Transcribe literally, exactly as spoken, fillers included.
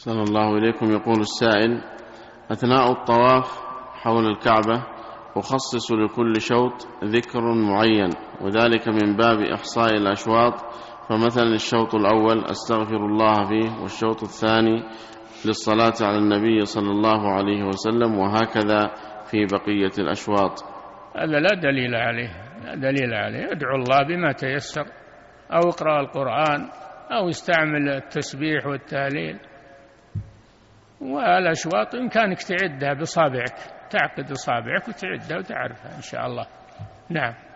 أحسن الله إليكم. يقول السائل: أثناء الطواف حول الكعبة أخصص لكل شوط ذكر معين، وذلك من باب إحصاء الأشواط، فمثلا الشوط الأول أستغفر الله فيه، والشوط الثاني للصلاة على النبي صلى الله عليه وسلم، وهكذا في بقية الأشواط. هذا لا دليل عليه، لا دليل عليه. ادعو الله بما تيسر، أو اقرأ القرآن، أو استعمل التسبيح والتهليل. والأشواط إمكانك تعدها بصابعك، تعقد أصابعك وتعدها وتعرفها إن شاء الله. نعم.